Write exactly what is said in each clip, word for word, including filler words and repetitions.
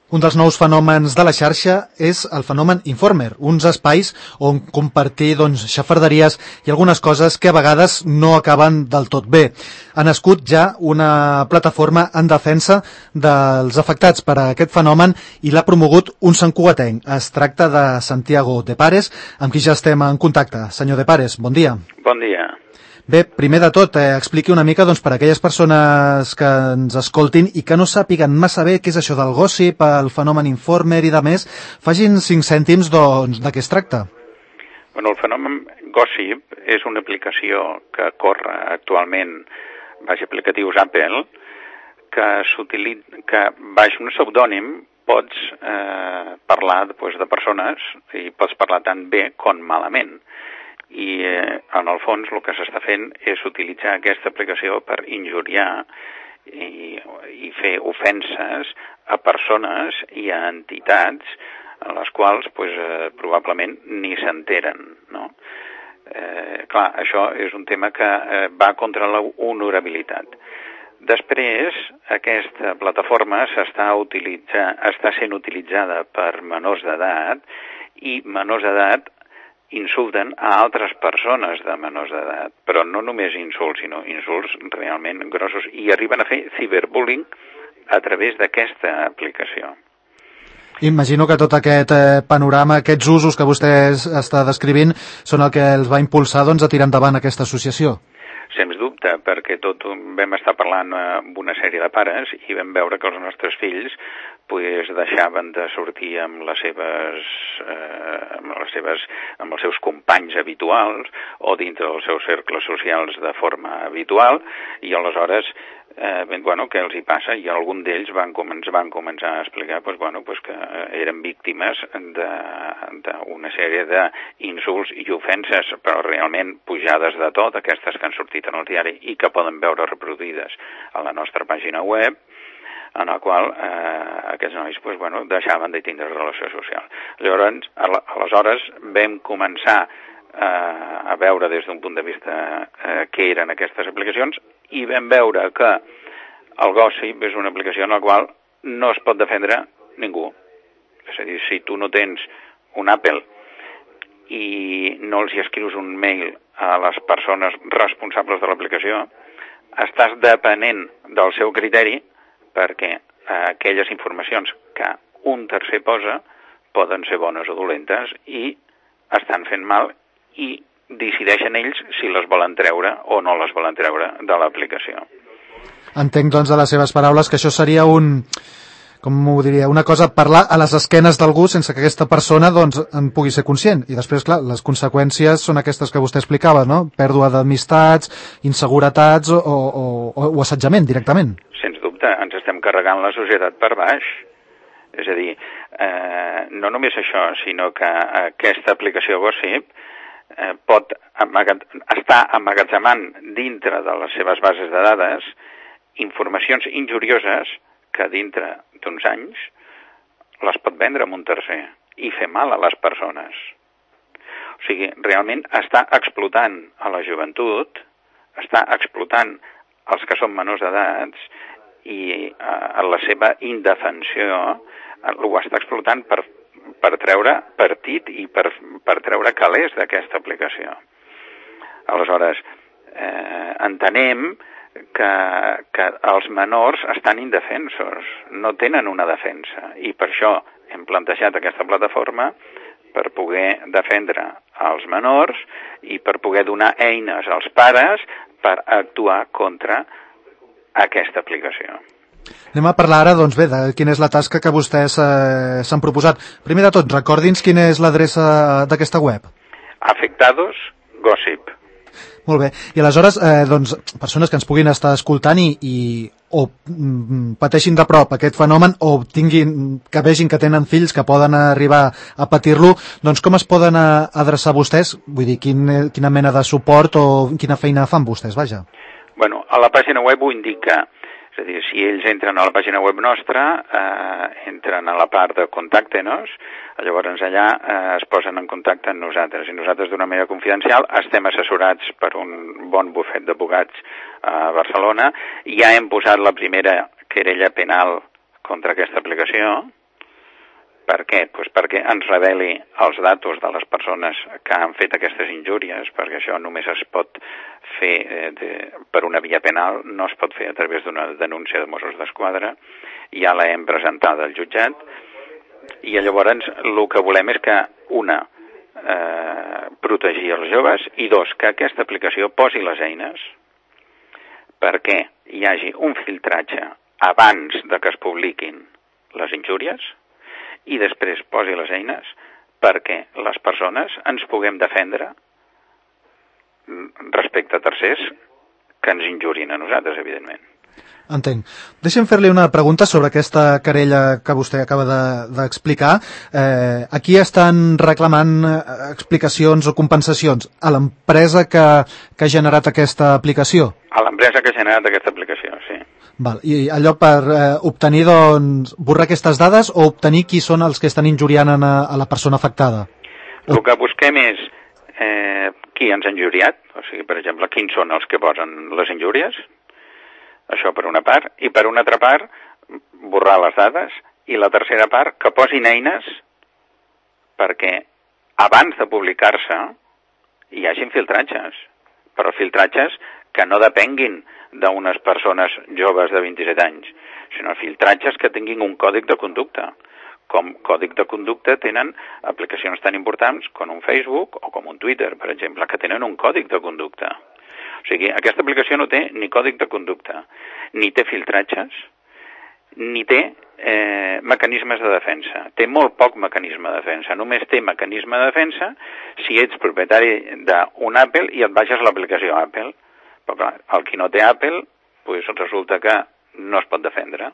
Un dels nous fenòmens de la xarxa és el fenomen Informer, uns espais on compartir doncs, xafarderies i algunes coses que a vegades no acaben del tot bé. Ha nascut ja una plataforma en defensa dels afectats per aquest fenomen i l'ha promogut un santcugatenc. Es tracta de Santiago de Pares, amb qui ja estem en contacte. Senyor de Pares, bon dia. Bon dia. Bé, primer de tot, eh, expliqui una mica doncs, per a aquelles persones que ens escoltin i que no sàpiguen massa bé què és això del gossip, el fenomen Informer i de més, facin cinc cèntims doncs, de què es tracta. Bueno, el fenomen gossip és una aplicació que corre actualment baix aplicatius Apple, que s'utilitza, que baix un pseudònim pots eh, parlar pues, de persones i pots parlar tant bé com malament. I eh, en el fons el que s'està fent és utilitzar aquesta aplicació per injuriar i, i fer ofenses a persones i a entitats a les quals pues, eh, probablement ni s'enteren, no? Eh, clar, això és un tema que eh, va contra la honorabilitat. Després, aquesta plataforma s'està utilitzant, està sent utilitzada per menors d'edat i menors d'edat insulten a altres persones de menors d'edat, però no només insults, sinó insults realment grossos, i arriben a fer ciberbullying a través d'aquesta aplicació. Imagino que tot aquest eh, panorama, aquests usos que vostè està descrivint, són el que els va impulsar doncs, a tirar endavant aquesta associació. Sens dubte, perquè tot vam estar parlant amb una sèrie de pares i vam veure que els nostres fills pues, deixaven de sortir amb les seves, eh, amb les seves, amb els seus companys habituals o dintre dels seus cercles socials de forma habitual i aleshores eh, bueno, què els hi passa? I algun d'ells van, ens van començar a explicar pues, bueno, pues, que eren víctimes d'una sèrie d'insults i ofenses, però realment pujades de tot, aquestes que han sortit en el diari i que poden veure reproduïdes a la nostra pàgina web, en la qual eh, aquests nois pues, bueno, deixaven de tindre relació social. Llavors, aleshores vam començar eh, a veure des d'un punt de vista eh, què eren aquestes aplicacions i vam veure que el gossip és una aplicació en la qual no es pot defendre ningú. És a dir, si tu no tens un Apple i no els hi escrius un mail a les persones responsables de l'aplicació, estàs depenent del seu criteri perquè eh, aquelles informacions que un tercer posa poden ser bones o dolentes i estan fent mal i decideixen ells si les volen treure o no les volen treure de l'aplicació. Entenc, doncs, de les seves paraules que això seria un, com ho diria, una cosa parlar a les esquenes d'algú sense que aquesta persona doncs, en pugui ser conscient. I després, clar, les conseqüències són aquestes que vostè explicava, no? Pèrdua d'amistats, inseguretats o, o, o, o assetjament directament. Sens dubte, ens estem carregant la societat per baix. És a dir, eh, no només això, sinó que aquesta aplicació Gossip eh, pot amagat, estar emmagatzemant dintre de les seves bases de dades informacions injurioses que dintre d'uns anys les pot vendre amb un tercer i fer mal a les persones. O sigui, realment està explotant a la joventut, està explotant els que són menors d'edats i eh, la seva indefensió eh, ho està explotant per, per treure partit i per, per treure calés d'aquesta aplicació. Aleshores, eh, entenem que, que els menors estan indefensos, no tenen una defensa i per això hem plantejat aquesta plataforma per poder defendre els menors i per poder donar eines als pares per actuar contra aquesta aplicació. Anem a parlar ara, doncs bé, de quina és la tasca que vostès eh, s'han proposat. Primer de tot, recordi'ns quina és l'adreça d'aquesta web. Afectados Gossip. Molt bé. I aleshores, eh, doncs, persones que ens puguin estar escoltant i, i o mm, pateixin de prop aquest fenomen o tinguin, que vegin que tenen fills que poden arribar a patir-lo, doncs com es poden adreçar a vostès? Vull dir, quin, quina mena de suport o quina feina fan vostès, vaja? Bueno, a la pàgina web ho indica. És a dir, si ells entren a la pàgina web nostra, eh, entren a la part de contacte-nos, llavors allà eh, es posen en contacte amb nosaltres. I nosaltres, d'una manera confidencial, estem assessorats per un bon bufet d'advocats a Barcelona. Ja hem posat la primera querella penal contra aquesta aplicació Per què? Pues perquè ens reveli els datos de les persones que han fet aquestes injúries, perquè això només es pot fer eh, de, per una via penal, no es pot fer a través d'una denúncia de Mossos d'Esquadra. Ja l'hem presentada al jutjat i llavors el que volem és que, una, eh, protegir els joves i dos, que aquesta aplicació posi les eines perquè hi hagi un filtratge abans de que es publiquin les injúries i després posi les eines perquè les persones ens puguem defendre respecte a tercers que ens injurien a nosaltres, evidentment. Entenc. Deixem fer-li una pregunta sobre aquesta querella que vostè acaba d'explicar. De, eh, aquí estan reclamant explicacions o compensacions a l'empresa que, que ha generat aquesta aplicació? A l'empresa que ha generat aquesta aplicació, sí. Val. I allò per eh, obtenir, doncs, borrar aquestes dades o obtenir qui són els que estan injuriant a, a la persona afectada? El que busquem és eh, qui ens ha injuriat, o sigui, per exemple, quins són els que posen les injúries, això per una part, i per una altra part, borrar les dades, i la tercera part, que posin eines perquè abans de publicar-se hi hagin filtratges, però filtratges que no depenguin d'unes persones joves de vint-i-set anys, sinó filtratges que tinguin un còdic de conducta. Com còdic de conducta tenen aplicacions tan importants com un Facebook o com un Twitter, per exemple, que tenen un còdic de conducta. O sigui, aquesta aplicació no té ni còdic de conducta, ni té filtratges, ni té eh, mecanismes de defensa. Té molt poc mecanisme de defensa. Només té mecanisme de defensa si ets propietari d'un Apple i et baixes l'aplicació Apple. Però clar, el qui no té Apple, pues resulta que no es pot defendre.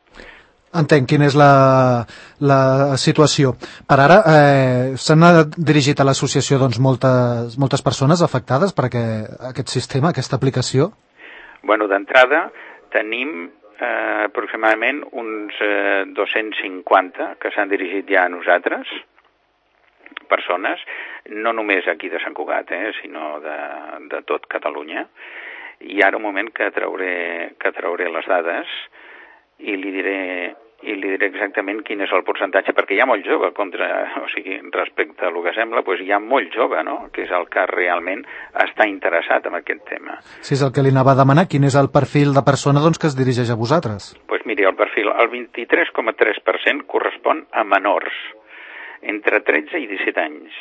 Entenc quina és la, la situació. Per ara, eh, s'han dirigit a l'associació doncs, moltes, moltes persones afectades per aquest, aquest sistema, aquesta aplicació? Bueno, d'entrada tenim eh, aproximadament uns eh, dos-cents cinquanta que s'han dirigit ja a nosaltres, persones, no només aquí de Sant Cugat, eh, sinó de, de tot Catalunya. I ara un moment que trauré, que trauré les dades i li diré i li diré exactament quin és el percentatge, perquè hi ha molt jove contra, o sigui, respecte a el que sembla, doncs hi ha molt jove, no?, que és el que realment està interessat en aquest tema. Sí, és el que li anava a demanar, quin és el perfil de persona doncs, que es dirigeix a vosaltres? Doncs pues miri, el perfil, el vint-i-tres coma tres per cent correspon a menors, entre tretze i disset anys.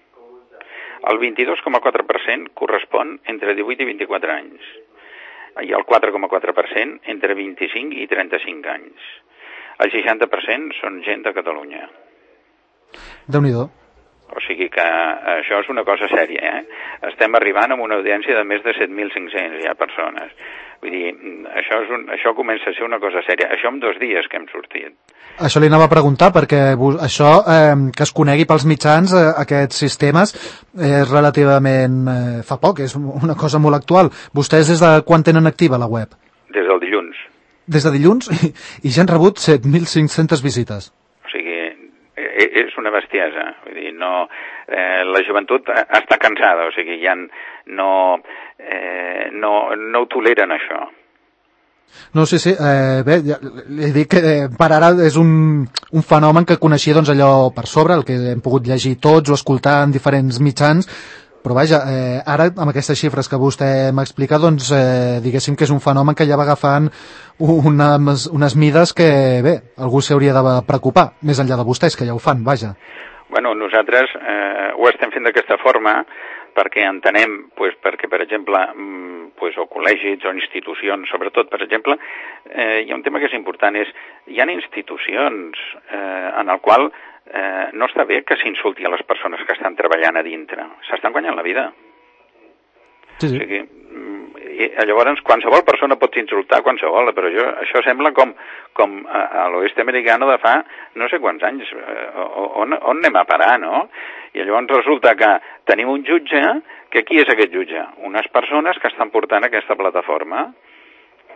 El vint-i-dos coma quatre per cent correspon entre divuit i vint-i-quatre anys. I el quatre coma quatre per cent entre vint-i-cinc i trenta-cinc anys. El seixanta per cent són gent de Catalunya. Déu-n'hi-do. O sigui que això és una cosa sèria, eh? Estem arribant a una audiència de més de set mil cinc-cents ja persones. Vull dir, això, és un, això comença a ser una cosa sèria. Això en dos dies que hem sortit. Això li anava a preguntar, perquè això, eh, que es conegui pels mitjans, eh, aquests sistemes, és relativament eh, fa poc, és una cosa molt actual. Vostès des de quan tenen activa la web? Des del dilluns. Des de dilluns? I, i ja han rebut set mil cinc-centes visites. O sigui, és una bestiesa. Vull dir, no, eh, la joventut està cansada, o sigui, ja no, eh, no, no ho toleren, això. No, sí, sí, eh, bé, ja, li dic que eh, per ara és un, un fenomen que coneixia doncs, allò per sobre, el que hem pogut llegir tots o escoltar en diferents mitjans, però vaja, eh, ara amb aquestes xifres que vostè m'ha explicat, doncs eh, diguéssim que és un fenomen que ja va agafant unes, unes mides que, bé, algú s'hauria de preocupar, més enllà de vostès, que ja ho fan, vaja. Bueno, nosaltres eh, ho estem fent d'aquesta forma perquè entenem, pues, perquè, per exemple, pues, o col·legis o institucions, sobretot, per exemple, eh, hi ha un tema que és important, és hi ha institucions eh, en el qual eh, no està bé que s'insulti a les persones que estan treballant a dintre. S'estan guanyant la vida. Sí, sí. O sigui, i, llavors, qualsevol persona pot insultar qualsevol, però això, això sembla com, com a, a l'oest americano de fa no sé quants anys. On, on anem a parar, no? I llavors resulta que tenim un jutge, que qui és aquest jutge? Unes persones que estan portant aquesta plataforma.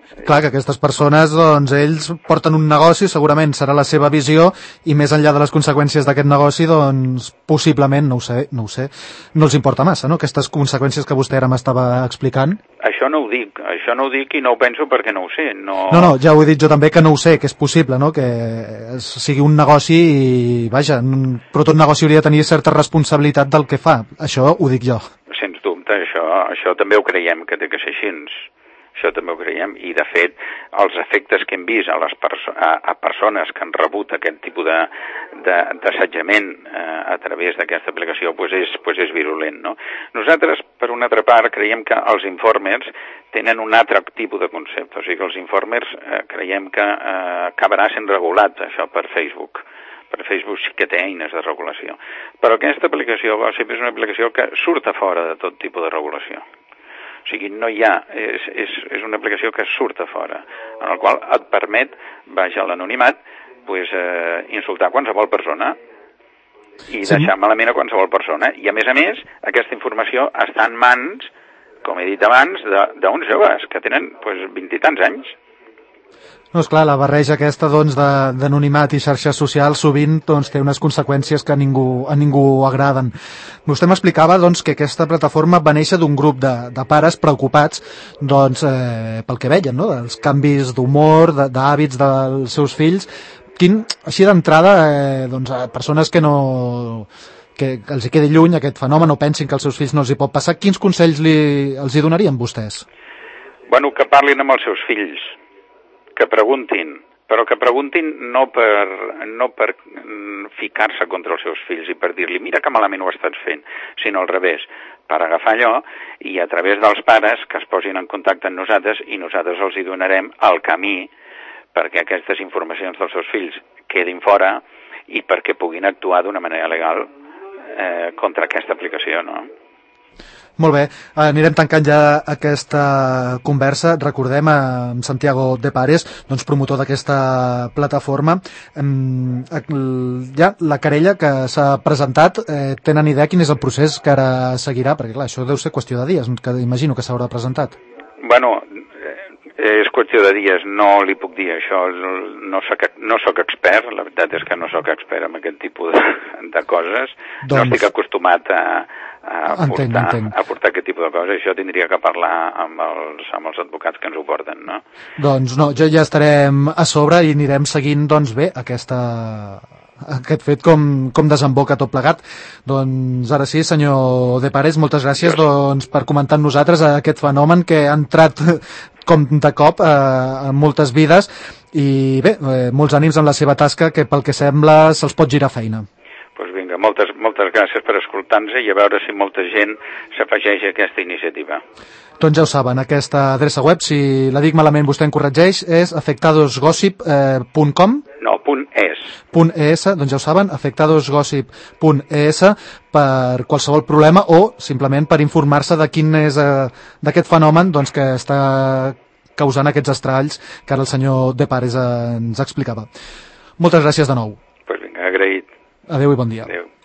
Clar, que aquestes persones, doncs, ells porten un negoci, segurament serà la seva visió, i més enllà de les conseqüències d'aquest negoci, doncs, possiblement, no ho sé, no ho sé, no els importa massa, no?, aquestes conseqüències que vostè ara m'estava explicant. Això no ho dic, això no ho dic i no ho penso perquè no ho sé. No, no, no ja ho he dit jo també, que no ho sé, que és possible, no?, que sigui un negoci i, vaja, però tot negoci hauria de tenir certa responsabilitat del que fa, això ho dic jo. Sens dubte, això, això també ho creiem, que té que ser així. Això també ho creiem, i de fet els efectes que hem vist a, les perso a, a persones que han rebut aquest tipus d'assetjament eh, a través d'aquesta aplicació pues és, pues és virulent, no? Nosaltres, per una altra part, creiem que els informers tenen un altre tipus de concepte, o sigui que els informers eh, creiem que eh, acabarà sent regulat això per Facebook. Per Facebook sí que té eines de regulació. Però aquesta aplicació Gossip és una aplicació que surt a fora de tot tipus de regulació. O sigui, no hi ha, és, és, és una aplicació que surt a fora, en la qual et permet, baix a l'anonimat, pues, eh, insultar qualsevol persona i sí. deixar malament a qualsevol persona. I a més a més, aquesta informació està en mans, com he dit abans, d'uns joves que tenen pues, vint i tants anys. No, esclar, la barreja aquesta doncs, d'anonimat i xarxes socials sovint doncs, té unes conseqüències que a ningú, a ningú agraden. Vostè m'explicava doncs, que aquesta plataforma va néixer d'un grup de, de pares preocupats doncs, eh, pel que veien, no? Dels canvis d'humor, d'hàbits dels seus fills. Quin, així d'entrada, eh, doncs, a persones que no... que els hi quedi lluny aquest fenomen o pensin que als seus fills no els hi pot passar, quins consells li, els hi donarien vostès? Bueno, que parlin amb els seus fills, que preguntin, però que preguntin no per, no per ficar-se contra els seus fills i per dir-li mira que malament ho estàs fent, sinó al revés, per agafar allò i a través dels pares que es posin en contacte amb nosaltres i nosaltres els hi donarem el camí perquè aquestes informacions dels seus fills quedin fora i perquè puguin actuar d'una manera legal eh, contra aquesta aplicació, no? Molt bé, anirem tancant ja aquesta conversa. Recordem a Santiago de Pares, doncs promotor d'aquesta plataforma. Ja la querella que s'ha presentat, eh, tenen idea quin és el procés que ara seguirà? Perquè clar, això deu ser qüestió de dies, que imagino que s'haurà presentat. Bueno, és qüestió de dies, no li puc dir això, no soc, no soc expert, la veritat és que no soc expert en aquest tipus de, de coses, doncs... no estic acostumat a, a, portar, entenc, entenc. a portar aquest tipus de coses, això tindria que parlar amb els, amb els advocats que ens ho porten, no? Doncs no, jo ja estarem a sobre i anirem seguint, doncs bé, aquesta... aquest fet com, com desemboca tot plegat. Doncs ara sí, senyor De Pares, moltes gràcies doncs, per comentar amb nosaltres aquest fenomen que ha entrat com de cop eh, en moltes vides i bé, eh, molts ànims en la seva tasca que pel que sembla se'ls pot girar feina. Doncs pues vinga, moltes, moltes gràcies per escoltar-nos i a veure si molta gent s'afegeix a aquesta iniciativa. Doncs ja ho saben, aquesta adreça web, si la dic malament vostè em corregeix, és afectadosgossip punt com? No, punt .es. Punt .es, doncs ja ho saben, afectadosgossip punt es per qualsevol problema o simplement per informar-se de quin és eh, d'aquest fenomen doncs, que està causant aquests estralls que ara el senyor De Pares ens explicava. Moltes gràcies de nou. Doncs pues vinga, agraït. Adéu i bon dia. Adéu.